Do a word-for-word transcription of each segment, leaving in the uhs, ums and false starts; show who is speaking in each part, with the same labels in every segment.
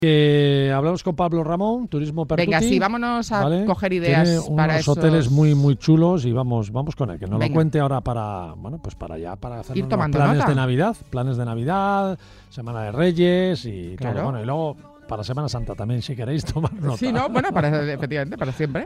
Speaker 1: Que hablamos con Pablo Ramón, Turismo Pertuti.
Speaker 2: Venga, sí, vámonos a
Speaker 1: ¿vale?
Speaker 2: coger ideas
Speaker 1: Tiene unos
Speaker 2: para esos
Speaker 1: hoteles muy muy chulos y vamos vamos con él, que nos
Speaker 2: Venga.
Speaker 1: lo cuente ahora para, bueno, pues para ya para hacer
Speaker 2: Ir
Speaker 1: unos
Speaker 2: tomando
Speaker 1: planes
Speaker 2: nota.
Speaker 1: de Navidad, planes de Navidad, Semana de Reyes y
Speaker 2: Claro.
Speaker 1: todo. Bueno, y luego para Semana Santa también, si queréis tomar nota.
Speaker 2: Sí, ¿no? Bueno, para, efectivamente, para siempre.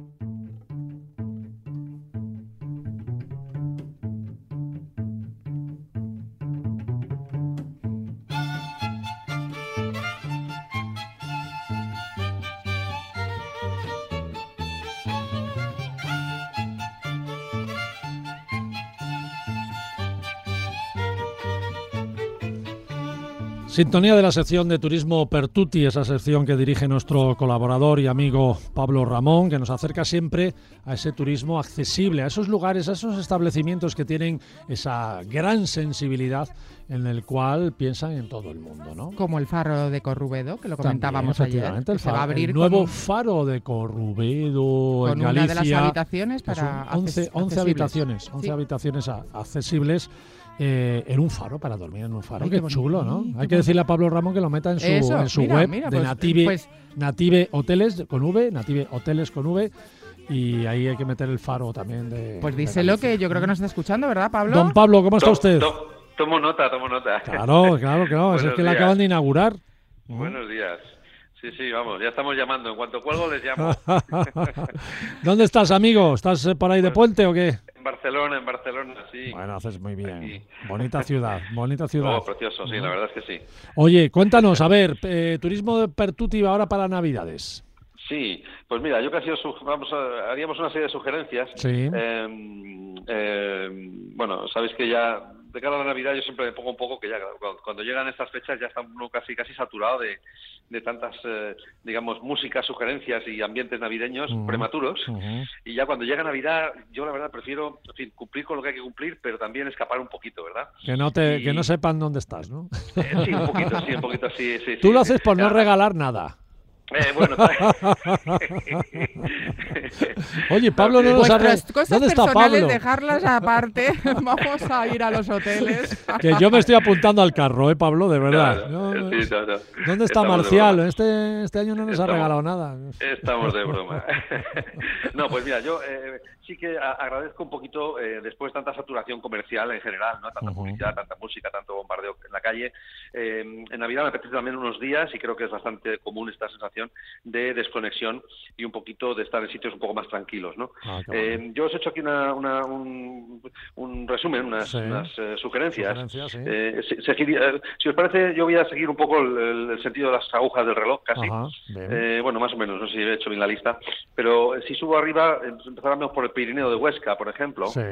Speaker 1: Sintonía de la sección de Turismo Pertuti, esa sección que dirige nuestro colaborador y amigo Pablo Ramón, que nos acerca siempre a ese turismo accesible, a esos lugares, a esos establecimientos que tienen esa gran sensibilidad en el cual piensan en todo el mundo, ¿no?
Speaker 2: Como el faro de Corrubedo, que lo comentábamos
Speaker 1: También,
Speaker 2: ayer.
Speaker 1: efectivamente, el,
Speaker 2: que se va a
Speaker 1: faro,
Speaker 2: abrir
Speaker 1: el nuevo
Speaker 2: con,
Speaker 1: faro de Corrubedo
Speaker 2: con
Speaker 1: en
Speaker 2: una
Speaker 1: Galicia.
Speaker 2: de las habitaciones para
Speaker 1: once, once
Speaker 2: accesibles.
Speaker 1: habitaciones, once
Speaker 2: Sí.
Speaker 1: habitaciones a- accesibles. Eh, en un faro, para dormir en un faro.
Speaker 2: Ay,
Speaker 1: qué,
Speaker 2: qué bonito,
Speaker 1: chulo, ¿no?
Speaker 2: qué
Speaker 1: Hay que
Speaker 2: bonito.
Speaker 1: decirle a Pablo Ramón que lo meta en su,
Speaker 2: Eso,
Speaker 1: en su
Speaker 2: mira,
Speaker 1: web
Speaker 2: mira,
Speaker 1: de
Speaker 2: pues,
Speaker 1: Native,
Speaker 2: pues-
Speaker 1: Native Hoteles con V, Native Hoteles con V, y ahí hay que meter el faro también de.
Speaker 2: Pues
Speaker 1: de
Speaker 2: díselo,
Speaker 1: Galicia.
Speaker 2: que yo creo que nos está escuchando, ¿verdad, Pablo?
Speaker 1: Don Pablo, ¿cómo está
Speaker 3: To-
Speaker 1: usted?
Speaker 3: to- Tomo nota, tomo nota.
Speaker 1: Claro, claro, claro. Es
Speaker 3: Buenos
Speaker 1: que la
Speaker 3: días.
Speaker 1: acaban de inaugurar.
Speaker 3: Buenos días. Sí, sí, vamos, ya estamos llamando. En cuanto cuelgo les llamo.
Speaker 1: ¿Dónde estás, amigo? ¿Estás eh, por ahí de
Speaker 3: Pues-
Speaker 1: puente o qué?
Speaker 3: En Barcelona, en Barcelona, sí.
Speaker 1: Bueno, haces muy bien.
Speaker 3: Aquí.
Speaker 1: Bonita ciudad, bonita ciudad.
Speaker 3: Oh, precioso, sí, la verdad es que sí.
Speaker 1: Oye, cuéntanos, a ver, eh, turismo de Pertuti ahora para Navidades.
Speaker 3: Sí, pues mira, yo casi os suge- vamos a- haríamos una serie de sugerencias.
Speaker 1: Sí.
Speaker 3: Eh, eh, bueno, sabéis que ya de cara a la Navidad yo siempre me pongo un poco que ya cuando, cuando llegan estas fechas ya está uno casi casi saturado de, de tantas, eh, digamos, músicas, sugerencias y ambientes navideños
Speaker 1: Ujú,
Speaker 3: prematuros.
Speaker 1: ujú.
Speaker 3: Y ya cuando llega Navidad, yo la verdad prefiero, en fin, cumplir con lo que hay que cumplir, pero también escapar un poquito, ¿verdad?
Speaker 1: Que no te,
Speaker 3: Y-
Speaker 1: que no sepan dónde estás, ¿no?
Speaker 3: Eh, sí, un poquito, sí, un poquito, sí, sí.
Speaker 1: Tú
Speaker 3: sí,
Speaker 1: lo
Speaker 3: sí.
Speaker 1: haces por no
Speaker 3: Ah,
Speaker 1: regalar nada.
Speaker 3: Eh, bueno,
Speaker 1: Oye, Pablo no nos ha re-
Speaker 2: Vuestras cosas
Speaker 1: ¿Dónde está
Speaker 2: personales,
Speaker 1: Pablo?
Speaker 2: dejarlas aparte. Vamos a ir a los hoteles.
Speaker 1: Que yo me estoy apuntando al carro, ¿eh, Pablo? De verdad.
Speaker 3: Claro,
Speaker 1: No,
Speaker 3: sí, no, no.
Speaker 1: ¿Dónde está
Speaker 3: Estamos de
Speaker 1: Marcial?
Speaker 3: broma.
Speaker 1: Este, este año no nos ha
Speaker 3: Estamos-
Speaker 1: regalado nada.
Speaker 3: Estamos de broma. No, pues mira, yo eh, sí que a- agradezco un poquito, eh, después de tanta saturación comercial en general, ¿no? Tanta
Speaker 1: Ujú.
Speaker 3: publicidad, tanta música, tanto bombardeo en la calle. eh, en Navidad me apetece también unos días, y creo que es bastante común esta sensación de desconexión y un poquito de estar en sitios un poco más tranquilos, ¿no?
Speaker 1: Ah, qué
Speaker 3: Eh,
Speaker 1: bueno.
Speaker 3: yo os he hecho aquí una, una- un, un resumen, unas,
Speaker 1: Sí.
Speaker 3: unas, eh, sugerencias.
Speaker 1: Sugerencias, sí.
Speaker 3: Eh, se- seguir- eh, si os parece, yo voy a seguir un poco el, el- el sentido de las agujas del reloj, casi.
Speaker 1: Ajá, bien.
Speaker 3: Eh, bueno, más o menos, no sé si he hecho bien la lista, pero eh, si subo arriba, eh, empezáramos por el Pirineo de Huesca, por ejemplo.
Speaker 1: Sí,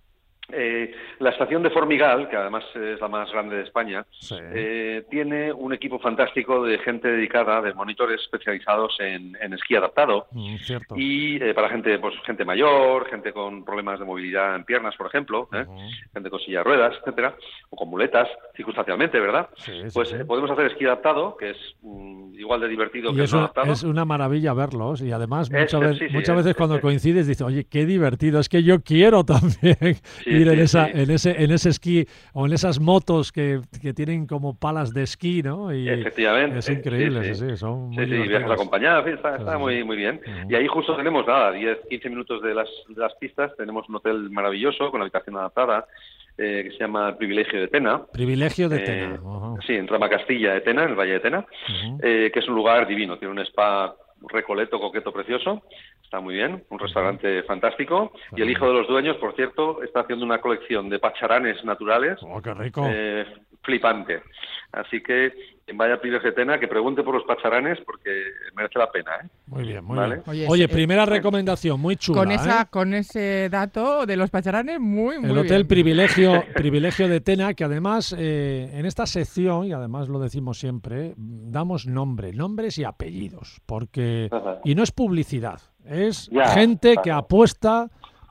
Speaker 3: Eh, la estación de Formigal, que además es la más grande de España,
Speaker 1: sí.
Speaker 3: eh, tiene un equipo fantástico de gente dedicada, de monitores especializados en, en esquí adaptado.
Speaker 1: Mm, cierto.
Speaker 3: Y eh, para gente, pues gente mayor, gente con problemas de movilidad en piernas, por ejemplo, ¿eh?
Speaker 1: Ujú.
Speaker 3: gente con silla de ruedas, etcétera, o con muletas, circunstancialmente, ¿verdad?
Speaker 1: Sí, sí,
Speaker 3: Pues
Speaker 1: sí.
Speaker 3: eh, podemos hacer esquí adaptado, que es mm, igual de divertido
Speaker 1: Y
Speaker 3: que el
Speaker 1: es,
Speaker 3: no
Speaker 1: una-
Speaker 3: adaptado.
Speaker 1: es una maravilla verlos y además
Speaker 3: Es-
Speaker 1: muchas, veces,
Speaker 3: sí, sí,
Speaker 1: muchas
Speaker 3: es-
Speaker 1: veces cuando
Speaker 3: es-
Speaker 1: coincides dices, oye, qué divertido, es que yo quiero también ir en,
Speaker 3: sí,
Speaker 1: esa,
Speaker 3: sí.
Speaker 1: en, ese, en ese esquí o en esas motos que, que tienen como palas de esquí, ¿no? Y
Speaker 3: Efectivamente.
Speaker 1: es increíble, sí,
Speaker 3: sí.
Speaker 1: sí, son muy
Speaker 3: Sí, sí, viajes
Speaker 1: divertidos.
Speaker 3: acompañados, en fin, está,
Speaker 1: Sí,
Speaker 3: está
Speaker 1: sí.
Speaker 3: muy, muy bien.
Speaker 1: Ujú.
Speaker 3: Y ahí justo tenemos, nada, diez, quince minutos de las, de las pistas, tenemos un hotel maravilloso con habitación adaptada, eh, que se llama El Privilegio de Tena.
Speaker 1: Privilegio de
Speaker 3: Eh,
Speaker 1: Tena. Ajá.
Speaker 3: Sí, en Rama Castilla de Tena, en el Valle de Tena,
Speaker 1: Ujú.
Speaker 3: eh, que es un lugar divino, tiene un spa recoleto, coqueto, precioso, está muy bien, un restaurante fantástico, y el hijo de los dueños, por cierto, está haciendo una colección de pacharanes naturales
Speaker 1: Oh, qué rico.
Speaker 3: eh, flipante. Así que quien vaya a Privilegio de Tena, que pregunte por los pacharanes, porque merece la pena, ¿eh?
Speaker 1: Muy bien, muy
Speaker 3: Vale.
Speaker 1: bien.
Speaker 2: Oye,
Speaker 1: Oye,
Speaker 2: es-
Speaker 1: primera
Speaker 2: eh,
Speaker 1: recomendación, muy chula.
Speaker 2: Con, esa,
Speaker 1: ¿eh?
Speaker 2: con ese dato de los pacharanes, muy, muy
Speaker 1: El Hotel
Speaker 2: bien.
Speaker 1: Privilegio, Privilegio de Tena, que además eh, en esta sección, y además lo decimos siempre, damos nombre, nombres y apellidos, porque
Speaker 3: Ajá.
Speaker 1: y no es publicidad, es
Speaker 3: Ya,
Speaker 1: gente que
Speaker 3: ajá.
Speaker 1: apuesta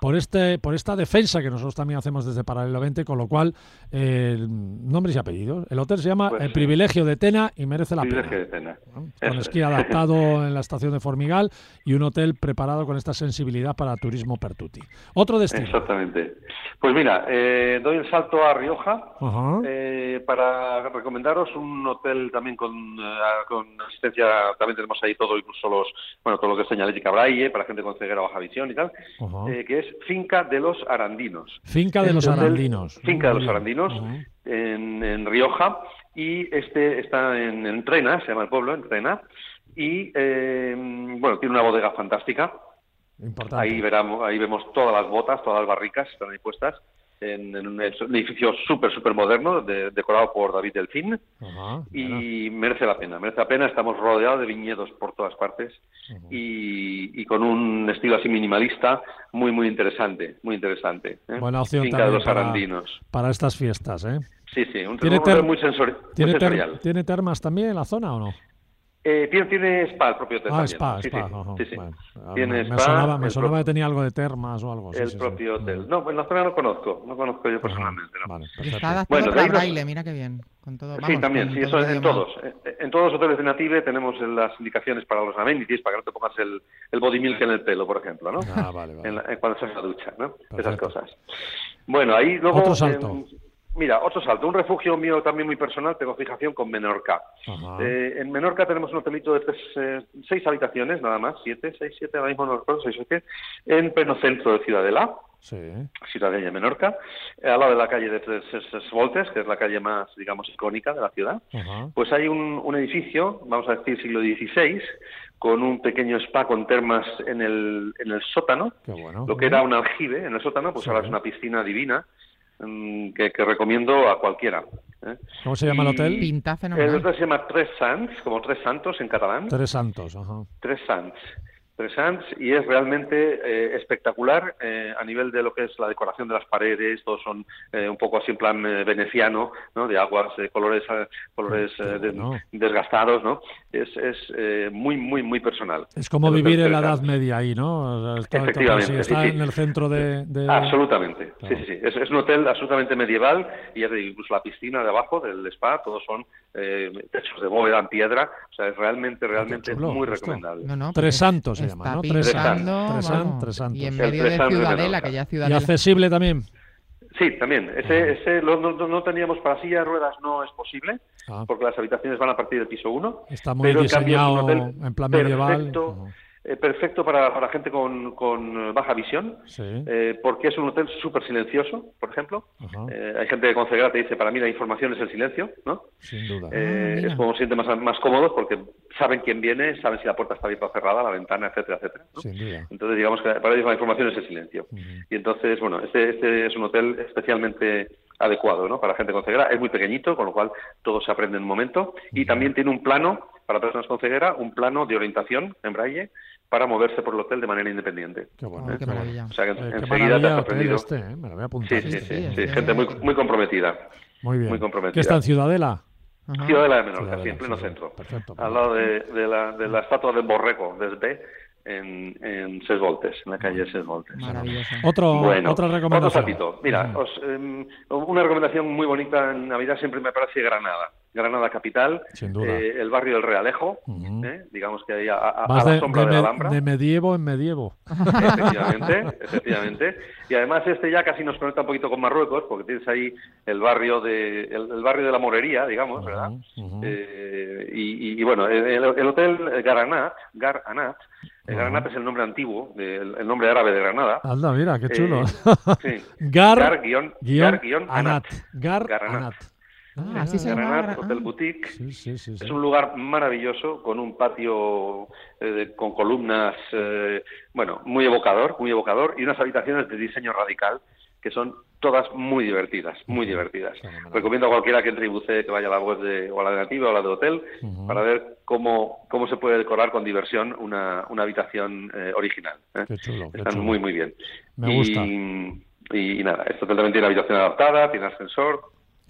Speaker 1: por este por esta defensa que nosotros también hacemos desde Paralelo veinte, con lo cual, eh, nombres y apellidos. El hotel se llama
Speaker 3: Pues
Speaker 1: El
Speaker 3: sí.
Speaker 1: Privilegio de Tena y merece la
Speaker 3: Privilegio
Speaker 1: pena.
Speaker 3: de Tena.
Speaker 1: ¿no?
Speaker 3: Eso
Speaker 1: Con
Speaker 3: es.
Speaker 1: esquí adaptado en la estación de Formigal y un hotel preparado con esta sensibilidad para turismo per tutti. Otro destino.
Speaker 3: Exactamente. Pues mira, eh, doy el salto a Rioja
Speaker 1: Ajá.
Speaker 3: eh, para recomendaros un hotel también con, eh, con asistencia. También tenemos ahí todo, incluso los, bueno, todo lo que es señalética braille para gente con ceguera o baja visión y tal,
Speaker 1: Ajá.
Speaker 3: eh, que es Finca de los Arandinos.
Speaker 1: Finca de los
Speaker 3: Este hotel,
Speaker 1: Arandinos.
Speaker 3: Finca de
Speaker 1: Muy
Speaker 3: los
Speaker 1: bien.
Speaker 3: Arandinos
Speaker 1: Ajá.
Speaker 3: en, en Rioja, y este está en, en Trena, se llama el pueblo, en Trena, y eh, bueno, tiene una bodega fantástica.
Speaker 1: Importante.
Speaker 3: Ahí veramos, ahí vemos todas las botas, todas las barricas están ahí puestas en, en un edificio súper, súper moderno, de, decorado por David Delfín.
Speaker 1: Ajá,
Speaker 3: Y merece la pena, merece la pena. Estamos rodeados de viñedos por todas partes. Uh-huh. y, y con un estilo así minimalista muy, muy interesante, muy interesante. ¿eh?
Speaker 1: Buena opción
Speaker 3: Finca
Speaker 1: también
Speaker 3: de los
Speaker 1: para,
Speaker 3: Arandinos.
Speaker 1: para estas fiestas, ¿eh?
Speaker 3: Sí, sí, un,
Speaker 1: ¿Tiene
Speaker 3: un
Speaker 1: ter-
Speaker 3: hotel muy, sensori-
Speaker 1: ¿tiene,
Speaker 3: muy
Speaker 1: ter-
Speaker 3: sensorial.
Speaker 1: ¿Tiene termas también en la zona o no?
Speaker 3: Eh, tiene, tiene spa el propio hotel
Speaker 1: Ah,
Speaker 3: también.
Speaker 1: spa,
Speaker 3: sí,
Speaker 1: spa.
Speaker 3: sí,
Speaker 1: Ajá,
Speaker 3: sí, sí.
Speaker 1: bueno,
Speaker 3: Tiene
Speaker 1: me,
Speaker 3: spa,
Speaker 1: me sonaba, me
Speaker 3: el
Speaker 1: sonaba
Speaker 3: pro-
Speaker 1: que tenía algo de termas o algo. Sí,
Speaker 3: el
Speaker 1: sí,
Speaker 3: propio
Speaker 1: sí.
Speaker 3: hotel. No, en la zona no conozco, no conozco yo
Speaker 1: Ajá,
Speaker 3: personalmente. ¿no?
Speaker 1: Vale,
Speaker 2: Y
Speaker 1: perfecto.
Speaker 2: está adaptado
Speaker 3: Bueno, de
Speaker 2: para
Speaker 3: ahí nos-
Speaker 2: braille, mira qué bien. Con todo, vamos,
Speaker 3: Sí, también,
Speaker 2: con
Speaker 3: sí,
Speaker 2: todo
Speaker 3: eso
Speaker 2: el
Speaker 3: en
Speaker 2: idioma.
Speaker 3: todos. En, en todos los hoteles de Native tenemos las indicaciones para los amenities, para que no te pongas el, el body milk en el pelo, por ejemplo, ¿no?
Speaker 1: Ah, vale, vale.
Speaker 3: En la- en cuando estás en la ducha, ¿no? Esas
Speaker 1: Perfecto.
Speaker 3: cosas. Bueno, ahí luego...
Speaker 1: Otro salto.
Speaker 3: eh, mira, otro salto. Un refugio mío también muy personal, tengo fijación con Menorca.
Speaker 1: Ajá.
Speaker 3: Eh, en Menorca tenemos un hotelito de tres, eh, seis habitaciones, nada más, siete, seis, siete, ahora mismo no recuerdo, seis o siete, en pleno centro de Ciudadela.
Speaker 1: Sí.
Speaker 3: Ciudadella de Menorca, eh, al lado de la calle de Tres Tres Voltes, que es la calle más, digamos, icónica de la ciudad.
Speaker 1: Ajá.
Speaker 3: Pues hay un, un edificio, vamos a decir siglo dieciséis, con un pequeño spa con termas en el, en el sótano,
Speaker 1: Qué bueno.
Speaker 3: lo que era un aljibe en el sótano, pues
Speaker 1: Sí.
Speaker 3: ahora es una piscina divina, mm, que, que recomiendo a cualquiera. ¿eh?
Speaker 1: ¿Cómo se llama el
Speaker 3: Y
Speaker 1: hotel?
Speaker 2: Pinta
Speaker 3: El
Speaker 2: fenomenal.
Speaker 3: hotel se llama Tres Sants, como Tres Santos en catalán.
Speaker 1: Tres Santos. Ajá.
Speaker 3: Tres Sants. Tres Sants, y es realmente eh, espectacular eh, a nivel de lo que es la decoración de las paredes. Todos son eh, un poco así en plan eh, veneciano, ¿no? De aguas, de colores eh, colores
Speaker 1: Qué
Speaker 3: eh, de-
Speaker 1: bueno.
Speaker 3: desgastados, ¿no? Es, es eh, muy, muy, muy personal.
Speaker 1: Es como
Speaker 3: El hotel
Speaker 1: vivir en la
Speaker 3: Tres
Speaker 1: Edad
Speaker 3: Sants.
Speaker 1: Media ahí, ¿no? O sea, está- está-
Speaker 3: Efectivamente,
Speaker 1: sí, está
Speaker 3: sí, sí.
Speaker 1: en el centro de... de-
Speaker 3: Absolutamente,
Speaker 1: Claro.
Speaker 3: sí, sí, sí. Es, es un hotel absolutamente medieval, y ya te digo, incluso la piscina de abajo del spa, todos son eh, techos de bóveda en piedra. O sea, es realmente, realmente
Speaker 1: chulo,
Speaker 3: muy
Speaker 1: esto.
Speaker 3: recomendable.
Speaker 2: No, no,
Speaker 1: Tres
Speaker 2: pues
Speaker 1: Santos se
Speaker 2: está
Speaker 1: llama, ¿no?
Speaker 2: pintando,
Speaker 1: Tres
Speaker 3: Santos.
Speaker 1: Tres San-
Speaker 2: vamos,
Speaker 1: Tres Santos.
Speaker 2: Y en
Speaker 3: El
Speaker 2: medio
Speaker 3: Tres
Speaker 2: de
Speaker 3: Santos de
Speaker 2: Ciudadela,
Speaker 3: Menorca.
Speaker 2: que ya
Speaker 1: Y
Speaker 2: Ciudadela...
Speaker 1: accesible también.
Speaker 3: Sí, también. Ese, ese lo- no, no- no teníamos para silla de ruedas, no es posible,
Speaker 1: Ah,
Speaker 3: porque las habitaciones van a partir del piso uno.
Speaker 1: está muy
Speaker 3: pero en cambio es un
Speaker 1: diseñado
Speaker 3: hotel
Speaker 1: en plan medieval.
Speaker 3: perfecto,
Speaker 1: Ajá.
Speaker 3: eh, perfecto para, para gente con, con baja visión,
Speaker 1: Sí.
Speaker 3: eh, porque es un hotel súper silencioso, por ejemplo.
Speaker 1: Ajá.
Speaker 3: Eh, hay gente con ceguera que te dice, para mí la información es el silencio, ¿no?
Speaker 1: Sin duda.
Speaker 3: Eh,
Speaker 2: mira.
Speaker 3: es como se sienten más, más cómodos porque saben quién viene, saben si la puerta está abierta o cerrada, la ventana, etcétera, etcétera, ¿no?
Speaker 1: Sin duda.
Speaker 3: Entonces, digamos que para ellos la información es el silencio.
Speaker 1: Ujú.
Speaker 3: Y entonces, bueno, este, este es un hotel especialmente adecuado, ¿no? Para gente con ceguera. Es muy pequeñito, con lo cual todo se aprende en un momento. Y
Speaker 1: Ujú.
Speaker 3: también tiene un plano, para personas con ceguera, un plano de orientación en braille para moverse por el hotel de manera independiente.
Speaker 1: Qué bueno.
Speaker 2: Ay, qué
Speaker 1: qué bueno.
Speaker 2: maravilla.
Speaker 3: O sea, que
Speaker 1: Eh, qué
Speaker 3: enseguida te
Speaker 1: maravilla
Speaker 3: has
Speaker 1: hotel
Speaker 3: aprendido.
Speaker 1: este, ¿eh? Me lo voy a apuntar.
Speaker 3: Sí, sí,
Speaker 2: Sí,
Speaker 3: sí,
Speaker 2: sí,
Speaker 3: sí,
Speaker 2: este-
Speaker 3: gente muy, muy comprometida.
Speaker 1: Muy bien.
Speaker 3: Muy comprometida.
Speaker 1: ¿Qué está en Ciudadela?
Speaker 2: Ajá.
Speaker 3: Ciudadela de Menorca,
Speaker 1: Ciudadela,
Speaker 3: sí, en pleno
Speaker 1: Ciudadela.
Speaker 3: centro.
Speaker 1: Perfecto.
Speaker 3: Al lado de, de la, de la estatua de Borreco, de Sbe, en, en Ses Voltes, en la calle Ses Voltes.
Speaker 2: Maravilloso.
Speaker 1: Otro,
Speaker 3: Bueno,
Speaker 1: otra
Speaker 3: otro
Speaker 1: recomendación.
Speaker 3: saltito. Mira,
Speaker 1: Ujú.
Speaker 3: os, em, una recomendación muy bonita en Navidad siempre me parece Granada. Granada capital,
Speaker 1: Sin duda.
Speaker 3: eh, el barrio del Realejo,
Speaker 1: Ujú.
Speaker 3: eh, digamos que ahí a, a- a
Speaker 1: Vas
Speaker 3: la
Speaker 1: de,
Speaker 3: sombra
Speaker 1: de
Speaker 3: de, la
Speaker 1: me-
Speaker 3: Alhambra.
Speaker 1: de medievo en medievo.
Speaker 3: Efectivamente, efectivamente. Y además este ya casi nos conecta un poquito con Marruecos, porque tienes ahí el barrio de el, el barrio de la Morería, digamos, ¿verdad?
Speaker 1: Ujú, ujú.
Speaker 3: Eh, y, y- y bueno, el, el hotel Garanat, Garanat, el
Speaker 1: Ajá.
Speaker 3: Garanat es el nombre antiguo, de- el, el nombre árabe de Granada.
Speaker 1: Anda, mira, qué chulo.
Speaker 3: Eh, sí.
Speaker 1: Gar,
Speaker 3: Gar guión-
Speaker 1: guión
Speaker 3: Gar guión
Speaker 1: Anat.
Speaker 3: Anat.
Speaker 1: Gar
Speaker 3: Garanat.
Speaker 1: Anat.
Speaker 2: Ah, así se llama.
Speaker 3: Granat,
Speaker 2: ahora.
Speaker 3: Hotel
Speaker 2: Ah.
Speaker 3: Boutique.
Speaker 1: Sí, sí, sí. sí.
Speaker 3: Es un lugar maravilloso, con un patio eh, de- con columnas, eh, bueno, muy evocador, muy evocador, y unas habitaciones de diseño radical que son todas muy divertidas, muy divertidas.
Speaker 1: Fenomenal.
Speaker 3: Recomiendo a cualquiera que entre y bucee que vaya a la web de, o a la de Nativa o a la de Hotel,
Speaker 1: Ujú.
Speaker 3: para ver cómo, cómo se puede decorar con diversión una, una habitación eh, original. ¿eh?
Speaker 1: Qué chulo, qué
Speaker 3: Están
Speaker 1: chulo.
Speaker 3: muy, muy bien.
Speaker 1: Me
Speaker 3: y,
Speaker 1: gusta.
Speaker 3: Y, y nada, este hotel también tiene habitación adaptada, tiene ascensor.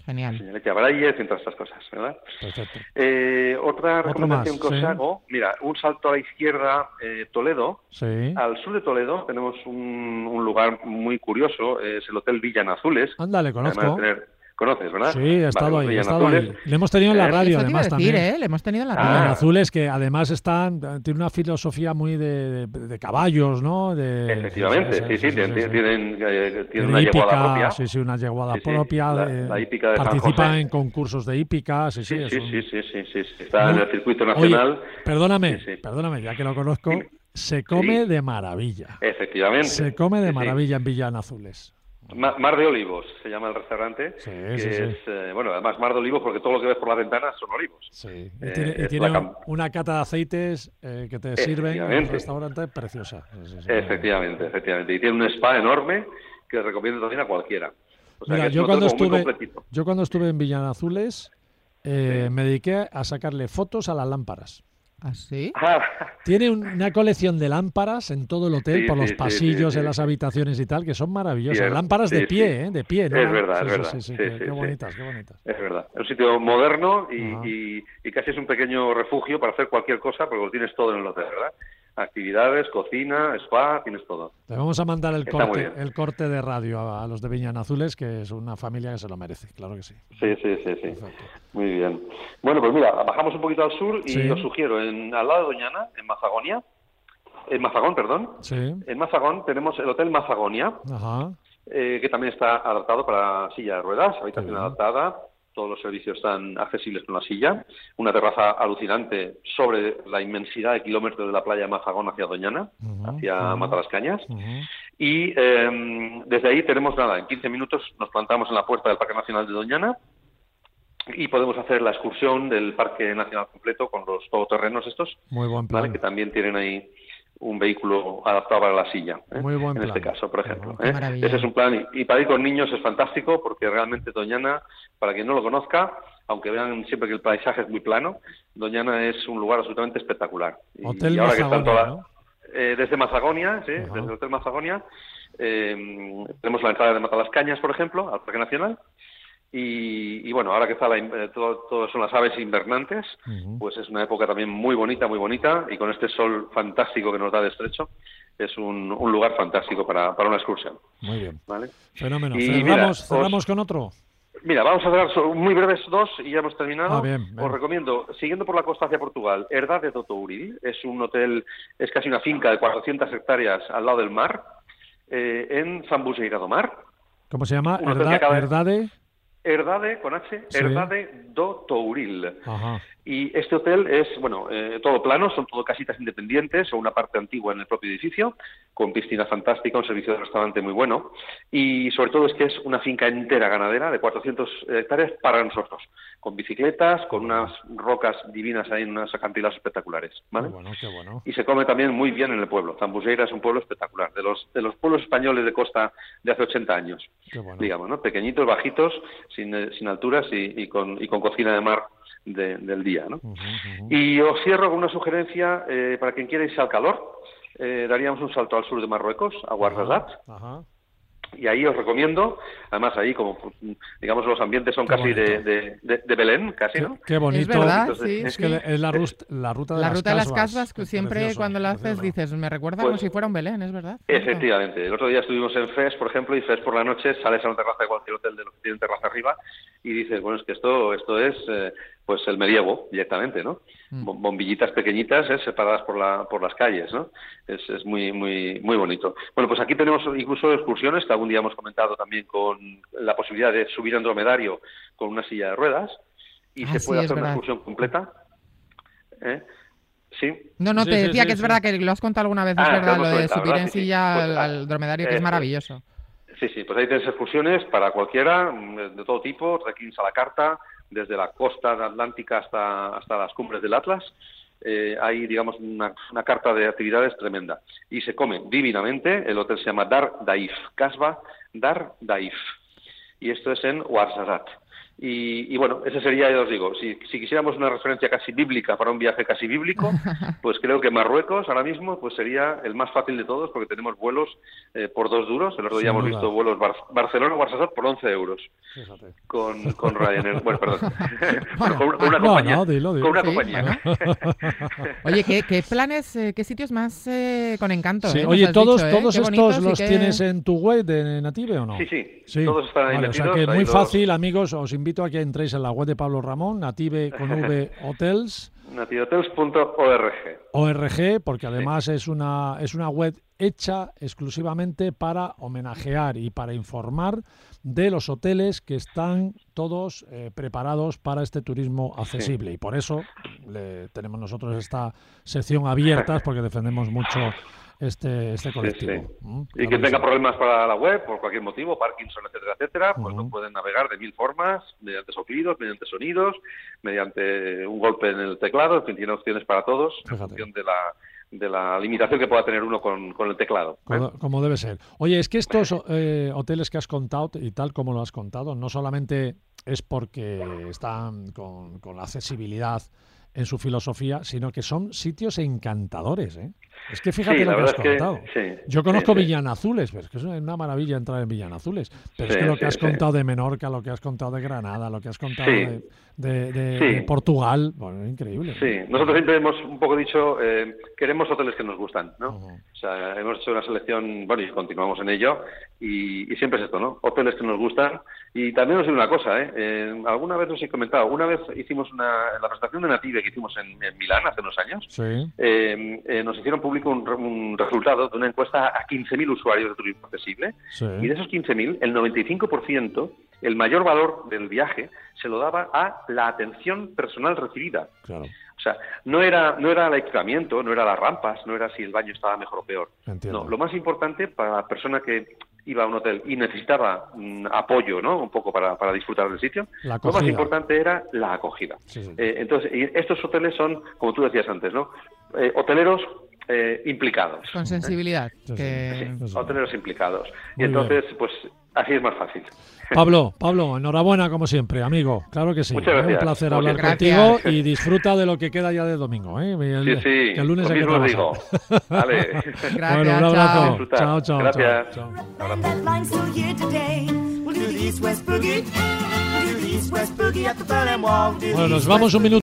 Speaker 2: Genial.
Speaker 3: Señalete a Braille, entre estas cosas, ¿verdad?
Speaker 1: Perfecto.
Speaker 3: Eh, otra
Speaker 1: Otro
Speaker 3: recomendación
Speaker 1: más,
Speaker 3: que os
Speaker 1: sí.
Speaker 3: hago, mira, un salto a la izquierda, eh, Toledo.
Speaker 1: Sí.
Speaker 3: Al sur de Toledo tenemos un, un lugar muy curioso, es el Hotel Villanazules.
Speaker 1: Ándale,
Speaker 3: Además de
Speaker 1: conozco.
Speaker 3: tener, ¿conoces, verdad?
Speaker 1: Sí, he estado
Speaker 3: Vale,
Speaker 1: ahí, he
Speaker 3: pues
Speaker 1: estado ahí.
Speaker 3: Villanazules,
Speaker 1: Le hemos tenido en la
Speaker 3: ¿eh?
Speaker 1: radio,
Speaker 2: Eso te iba a
Speaker 1: además,
Speaker 2: decir,
Speaker 1: también.
Speaker 2: ¿eh? Le hemos tenido en la
Speaker 3: Ah.
Speaker 2: radio.
Speaker 1: Villanazules, que además están, tiene una filosofía muy de, de, de caballos, ¿no? De,
Speaker 3: Efectivamente, sí, sí, tienen, tienen, tienen, eh, tienen una
Speaker 1: hípica,
Speaker 3: yeguada propia.
Speaker 1: sí, sí, una yeguada
Speaker 3: Sí, sí,
Speaker 1: propia.
Speaker 3: la,
Speaker 1: eh,
Speaker 3: la hípica de San
Speaker 1: participa
Speaker 3: José.
Speaker 1: en concursos de hípica, sí, sí.
Speaker 3: Sí,
Speaker 1: es
Speaker 3: sí,
Speaker 1: un-
Speaker 3: sí, sí, sí, sí, sí. Está
Speaker 1: Muy-
Speaker 3: en el circuito nacional.
Speaker 1: Oye, perdóname,
Speaker 3: Sí, sí.
Speaker 1: perdóname, ya que lo conozco,
Speaker 3: Dime.
Speaker 1: se come
Speaker 3: Sí.
Speaker 1: de maravilla.
Speaker 3: Efectivamente.
Speaker 1: Se come de
Speaker 3: Sí, sí.
Speaker 1: maravilla en Villanazules.
Speaker 3: Ma- Mar de Olivos se llama el restaurante,
Speaker 1: Sí,
Speaker 3: que
Speaker 1: sí, sí.
Speaker 3: es, eh, bueno, además Mar de Olivos porque todo lo que ves por las ventanas son olivos.
Speaker 1: Sí, y
Speaker 3: Eh,
Speaker 1: tiene, y
Speaker 3: es
Speaker 1: tiene
Speaker 3: la cam-
Speaker 1: una cata de aceites eh, que te sirven en el
Speaker 3: Efectivamente.
Speaker 1: restaurante preciosa. Sí, sí, sí.
Speaker 3: Efectivamente, efectivamente. Y tiene un spa enorme que recomiendo también a cualquiera. O sea,
Speaker 1: Mira,
Speaker 3: que es
Speaker 1: yo
Speaker 3: un hotel
Speaker 1: cuando
Speaker 3: como muy
Speaker 1: estuve,
Speaker 3: completito.
Speaker 1: yo cuando estuve en Villanazules eh,
Speaker 3: Sí.
Speaker 1: me dediqué a sacarle fotos a las lámparas.
Speaker 2: ¿Ah, sí?
Speaker 3: Ah,
Speaker 1: Tiene un- una colección de lámparas en todo el hotel,
Speaker 3: Sí,
Speaker 1: por
Speaker 3: sí,
Speaker 1: los
Speaker 3: sí,
Speaker 1: pasillos,
Speaker 3: sí,
Speaker 1: en
Speaker 3: sí.
Speaker 1: las habitaciones y tal, que son maravillosas.
Speaker 3: Cierto,
Speaker 1: Lámparas de
Speaker 3: sí,
Speaker 1: pie,
Speaker 3: sí.
Speaker 1: ¿eh? De pie, ¿no?
Speaker 3: Es verdad,
Speaker 1: Sí,
Speaker 3: es
Speaker 1: sí,
Speaker 3: verdad.
Speaker 1: sí, sí,
Speaker 3: Sí,
Speaker 1: qué,
Speaker 3: sí,
Speaker 1: qué
Speaker 3: sí.
Speaker 1: bonitas, qué bonitas.
Speaker 3: es verdad. Es un sitio moderno y,
Speaker 1: Ajá.
Speaker 3: y, y casi es un pequeño refugio para hacer cualquier cosa porque lo tienes todo en el hotel, ¿verdad? Actividades, cocina, spa, tienes todo.
Speaker 1: Le vamos a mandar el
Speaker 3: Está muy
Speaker 1: corte,
Speaker 3: bien.
Speaker 1: el corte de radio a, a los de Villanazules, que es una familia que se lo merece, claro que sí.
Speaker 3: Sí, sí, sí, sí.
Speaker 1: Perfecto.
Speaker 3: Muy bien. Bueno, pues mira, bajamos un poquito al sur y
Speaker 1: Sí.
Speaker 3: os sugiero, en, al lado de Doñana, en Mazagonia, en Mazagón, perdón,
Speaker 1: Sí,
Speaker 3: en Mazagón tenemos el Hotel Mazagonia,
Speaker 1: ajá.
Speaker 3: eh, que también está adaptado para silla de ruedas, habitación
Speaker 1: bien.
Speaker 3: adaptada, todos los servicios están accesibles con la silla, una terraza alucinante sobre la inmensidad de kilómetros de la playa de Mazagón hacia Doñana,
Speaker 1: Ujú,
Speaker 3: hacia
Speaker 1: ujú.
Speaker 3: Matalascañas.
Speaker 1: Ujú.
Speaker 3: Y eh, desde ahí tenemos nada, en quince minutos nos plantamos en la puerta del Parque Nacional de Doñana y podemos hacer la excursión del Parque Nacional completo con los todoterrenos estos,
Speaker 1: Muy buen plan.
Speaker 3: ¿vale? Que también tienen ahí un vehículo adaptado para la silla, ¿eh?
Speaker 1: Muy buen
Speaker 3: en
Speaker 1: plan.
Speaker 3: este caso, por ejemplo.
Speaker 1: Ujú.
Speaker 2: Qué
Speaker 3: ¿eh?
Speaker 2: maravilla.
Speaker 3: Ese es un plan, y, y para ir con niños es fantástico porque realmente Doñana, para quien no lo conozca, aunque vean siempre que el paisaje es muy plano, Doñana es un lugar absolutamente espectacular. Y,
Speaker 1: Hotel
Speaker 3: y ahora que están
Speaker 1: Mazagonia,
Speaker 3: todas,
Speaker 1: ¿no?
Speaker 3: eh, desde Mazagonia, sí,
Speaker 1: Ajá.
Speaker 3: desde el Hotel Mazagonia, eh, tenemos la entrada de Matalascañas, por ejemplo, al Parque Nacional. Y, y bueno, ahora que está la, in- eh, todo, todo son las aves invernantes,
Speaker 1: Ujú.
Speaker 3: pues es una época también muy bonita, muy bonita, y con este sol fantástico que nos da de estrecho, es un, un lugar fantástico para, para una excursión,
Speaker 1: Muy bien.
Speaker 3: ¿vale?
Speaker 1: Fenómeno.
Speaker 3: Y
Speaker 1: Cerramos,
Speaker 3: mira, os-
Speaker 1: cerramos con otro.
Speaker 3: Mira, vamos a dar so- muy breves dos y ya hemos terminado.
Speaker 1: Ah, bien, bien.
Speaker 3: Os recomiendo, siguiendo por la costa hacia Portugal, Herdade do Touril, es un hotel, es casi una finca de cuatrocientas hectáreas al lado del mar, eh, en Zambujeira do Mar.
Speaker 1: ¿Cómo se llama?
Speaker 3: Un hotel que
Speaker 1: Herda-
Speaker 3: acaba de-
Speaker 1: Herdade.
Speaker 3: Herdade, con H,
Speaker 1: Sí.
Speaker 3: Herdade do Touril.
Speaker 1: Ajá.
Speaker 3: Y este hotel es, bueno, eh, todo plano, son todo casitas independientes o una parte antigua en el propio edificio, con piscina fantástica, un servicio de restaurante muy bueno. Y sobre todo es que es una finca entera ganadera de cuatrocientas hectáreas para nosotros, con bicicletas, con unas rocas divinas ahí, unos acantilados espectaculares, ¿vale?
Speaker 1: Qué bueno, qué bueno.
Speaker 3: Y se come también muy bien en el pueblo. Zambujeira es un pueblo espectacular, de los, de los pueblos españoles de costa de hace ochenta años,
Speaker 1: Qué bueno.
Speaker 3: digamos, ¿no? Pequeñitos, bajitos, sin, eh, sin alturas y, y, con, y con cocina de mar de- del día, ¿no?
Speaker 1: Ujú, ujú.
Speaker 3: Y os cierro con una sugerencia eh, para quien quiera irse al calor. Eh, daríamos un salto al sur de Marruecos, a Ouarzazate,
Speaker 1: Ajá.
Speaker 3: y ahí os recomiendo, además ahí como, pues, digamos, los ambientes son
Speaker 1: Qué
Speaker 3: casi de,
Speaker 1: bonito.
Speaker 3: de, de- de Belén, casi,
Speaker 1: Qué,
Speaker 3: ¿no?
Speaker 1: qué bonito.
Speaker 2: Es verdad,
Speaker 3: Entonces,
Speaker 2: sí,
Speaker 1: Es
Speaker 2: sí.
Speaker 1: que es la, rust- la ruta de
Speaker 2: La
Speaker 1: las
Speaker 2: ruta de las
Speaker 1: casvas.
Speaker 2: casvas, que
Speaker 1: Es
Speaker 2: siempre
Speaker 1: precioso,
Speaker 2: cuando la haces
Speaker 1: precioso.
Speaker 2: dices, me recuerda
Speaker 3: Pues-
Speaker 2: como si fuera un Belén, es verdad. cierto.
Speaker 3: Efectivamente. El otro día estuvimos en Fes, por ejemplo, y Fes por la noche sales a una terraza de cualquier hotel de los que tienen terraza arriba y dices, bueno, es que esto esto es eh, pues el medievo directamente, ¿no?
Speaker 2: Mm.
Speaker 3: Bo- Bombillitas pequeñitas eh, separadas por la por las calles, ¿no? Es, es muy muy muy bonito. Bueno, pues aquí tenemos incluso excursiones que algún día hemos comentado también con la posibilidad de subir en dromedario con una silla de ruedas y
Speaker 2: Ah,
Speaker 3: se
Speaker 2: sí,
Speaker 3: puede
Speaker 2: es
Speaker 3: hacer una
Speaker 2: verdad.
Speaker 3: excursión completa. ¿eh? Sí.
Speaker 2: No, no,
Speaker 1: Sí,
Speaker 2: te
Speaker 1: sí,
Speaker 2: decía
Speaker 1: sí,
Speaker 2: que es
Speaker 1: sí.
Speaker 2: verdad que lo has contado alguna vez, es
Speaker 3: Ah,
Speaker 2: verdad,
Speaker 3: lo
Speaker 2: lo
Speaker 3: hemos
Speaker 2: de
Speaker 3: comentado,
Speaker 2: subir
Speaker 3: ¿verdad?
Speaker 2: en
Speaker 3: Sí, sí.
Speaker 2: silla
Speaker 3: Pues,
Speaker 2: al,
Speaker 3: ah,
Speaker 2: al dromedario, que es
Speaker 3: eso.
Speaker 2: maravilloso.
Speaker 3: Sí, sí, pues ahí tienes excursiones para cualquiera, mm, de todo tipo, trekkings a la carta, desde la costa atlántica hasta, hasta las cumbres del Atlas. Eh, hay, digamos, una, una carta de actividades tremenda. Y se come divinamente. El hotel se llama Dar Daif, Casbah Dar Daif. Y esto es en Ouarzazate. Y, y bueno, ese sería, ya os digo, si, si quisiéramos una referencia casi bíblica para un viaje casi bíblico, pues creo que Marruecos ahora mismo pues sería el más fácil de todos, porque tenemos vuelos eh, por dos duros. El otro día hemos visto vuelos Bar Barcelona o Barcelona por once euros. Fíjate. Con, con Ryanair. Bueno, perdón. Bueno, con, con una
Speaker 1: no,
Speaker 3: compañía.
Speaker 1: No, dilo, dilo.
Speaker 3: Con una
Speaker 2: Sí,
Speaker 3: compañía.
Speaker 2: bueno. Oye, ¿qué, qué planes, eh, qué sitios más eh, con encanto?
Speaker 1: Sí,
Speaker 2: eh,
Speaker 1: oye, todos,
Speaker 2: dicho,
Speaker 1: todos
Speaker 2: ¿eh?
Speaker 1: estos los
Speaker 2: que...
Speaker 1: tienes en tu web de Native o no?
Speaker 3: Sí, sí,
Speaker 1: sí.
Speaker 3: Todos están ahí
Speaker 1: vale,
Speaker 3: metidos.
Speaker 1: O sea que muy
Speaker 3: los...
Speaker 1: fácil, amigos, os invito a que entréis en la web de Pablo Ramón, Native con V Hotels.
Speaker 3: native hotels punto org.
Speaker 1: O R G, porque además sí. es una es una web hecha exclusivamente para homenajear y para informar de los hoteles que están todos eh, preparados para este turismo accesible. Sí. Y por eso le, tenemos nosotros esta sección abierta, porque defendemos mucho este este colectivo. Sí, sí. ¿Mm?
Speaker 3: Y
Speaker 1: claro
Speaker 3: quien tenga
Speaker 1: sí.
Speaker 3: problemas para la web, por cualquier motivo, Parkinson, etcétera, etcétera, pues
Speaker 1: uh-huh.
Speaker 3: lo pueden navegar de mil formas, mediante soplidos, mediante sonidos, mediante un golpe en el teclado, en fin, tiene opciones para todos, Fíjate. en función de la de la limitación que pueda tener uno con, con el teclado. ¿eh?
Speaker 1: Como, como debe ser. Oye, es que estos eh, hoteles que has contado, y tal como lo has contado, no solamente es porque están con, con la accesibilidad en su filosofía, sino que son sitios encantadores, ¿eh? Es que fíjate
Speaker 3: sí,
Speaker 1: lo que has
Speaker 3: que,
Speaker 1: contado.
Speaker 3: Sí,
Speaker 1: Yo conozco
Speaker 3: sí,
Speaker 1: Villanazules, pero es que es una maravilla entrar en Villanazules. Pero
Speaker 3: sí,
Speaker 1: es que lo
Speaker 3: sí,
Speaker 1: que has
Speaker 3: sí.
Speaker 1: contado de Menorca, lo que has contado de Granada, lo que has contado
Speaker 3: sí.
Speaker 1: de, de, de,
Speaker 3: sí.
Speaker 1: de Portugal, bueno, increíble.
Speaker 3: Sí,
Speaker 1: ¿no?
Speaker 3: nosotros siempre hemos un poco dicho, eh, queremos hoteles que nos gustan, ¿no?
Speaker 1: Uh-huh.
Speaker 3: O sea, hemos hecho una selección, bueno, y continuamos en ello, y, y siempre es esto, ¿no? Hoteles que nos gustan. Y también os digo una cosa, ¿eh? eh alguna vez os he comentado, una vez hicimos una, en la presentación de Native que hicimos en, en Milán hace unos años,
Speaker 1: sí.
Speaker 3: eh, eh, nos hicieron público un, un resultado de una encuesta a quince mil usuarios de turismo accesible,
Speaker 1: sí.
Speaker 3: y de esos quince mil, el noventa y cinco por ciento, el mayor valor del viaje, se lo daba a la atención personal recibida.
Speaker 1: Claro.
Speaker 3: O sea, no era no era el equipamiento, no era las rampas, no era si el baño estaba mejor o peor.
Speaker 1: Entiendo.
Speaker 3: No, lo más importante para la persona que iba a un hotel y necesitaba mm, apoyo, ¿no? Un poco para, para disfrutar del sitio. Lo más importante era la acogida.
Speaker 1: Sí, sí.
Speaker 3: Eh, entonces, y estos hoteles son, como tú decías antes, ¿no? Eh, hoteleros eh, implicados.
Speaker 2: Con sensibilidad.
Speaker 1: ¿eh?
Speaker 2: Que...
Speaker 3: Sí, hoteleros implicados.
Speaker 1: Muy
Speaker 3: y entonces,
Speaker 1: bien.
Speaker 3: pues, así es más fácil.
Speaker 1: Pablo, Pablo, enhorabuena como siempre, amigo. Claro que sí.
Speaker 3: Muchas gracias.
Speaker 1: Es un placer
Speaker 3: Muchas
Speaker 1: hablar
Speaker 2: gracias.
Speaker 1: contigo y disfruta de lo que queda ya de domingo, ¿eh? El,
Speaker 3: Sí, sí.
Speaker 1: Que el lunes hay que trabajar.
Speaker 3: Digo. Vale.
Speaker 2: Gracias,
Speaker 1: bueno, un abrazo.
Speaker 3: chao.
Speaker 1: Chao, chao.
Speaker 3: Gracias.
Speaker 1: Chao, chao. Bueno, nos vamos un minuto.